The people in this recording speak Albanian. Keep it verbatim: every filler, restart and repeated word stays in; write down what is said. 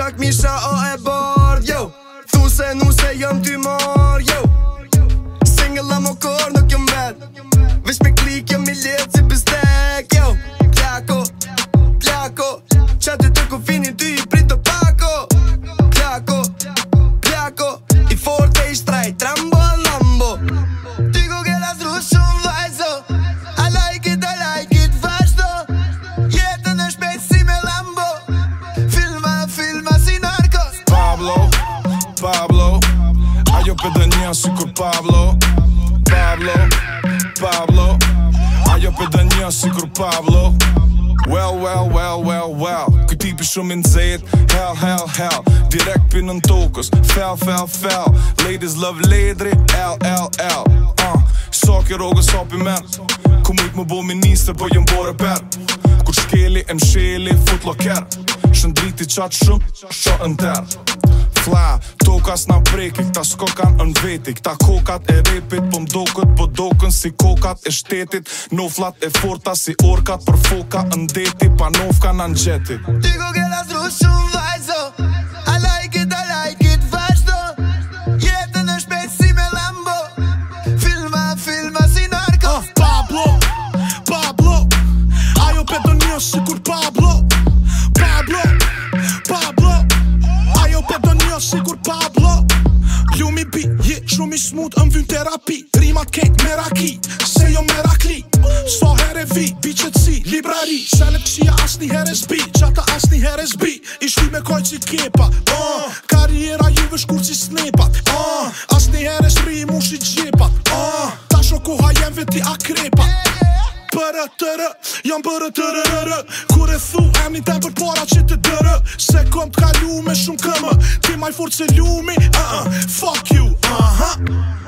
Gjak misha o e bard, yo Thu se nu se jëm ty mar, yo Single am o kor nuk jëm vet Vesh me klik jëm i let si pistek, yo Plako, plako Qa ty të ku finin ty i prit të pako Plako, plako I forte i shtrajt, trambo lambo Ty ku ke las ru shumë vajzo I like it, I like it, vazhdo Jetën e shpejt si me lambo Filma, filma si narkos Pablo, Pablo Ajo pëdë një si kur Pablo Pablo, Pablo Ajo pëdë një si kur Pablo Well, well, well, well, well Kuj tipi shumë i nxet Hell, hell, hell Direkt pinën tokës Fell, fell, fell Ladies love ledri L, L, L uh, Sa ki rogës hapi men Ku mujt më bo minister Po jëm bore per Kur shkeli e msheli Fut loker Shëndriti qatë shumë Shë nder Fla, tokas na breki, këta skokan në veti Këta kokat e repit, po mdokët, po dokën si kokat e shtetit Noflat e forta si orkat, për foka në deti, pa nofka në nxetit Ty ku ke las ru shumë vajzo I like it, I like it, vazhdo Jetën e shpejt si me lambo Filma, filma si narko uh, Pablo, Pablo Ajo pedo një si kur Pablo Pablo, Pablo Ajo pedo një si kur Pablo Ljumi bi, je shumë i smut ëm vyn terapi Rimat kek me raki, se jo me rakli Sa here vi, bi qëtësi, librari Se në këshia asni here zbi, qata asni here zbi I shtu me kojt si kepa uh, Karriera juve shkur si snepat uh, Asni here shri mu shi gjepat uh, Ta shokoha jem veti akrepat Përë tërë, jam bërë tërë rërë Kur e thu emni tem për para që të dërë Se kom t'kalu me shumë këmë Ti maj fort se lumi, uh -uh, fuck you, uh -huh.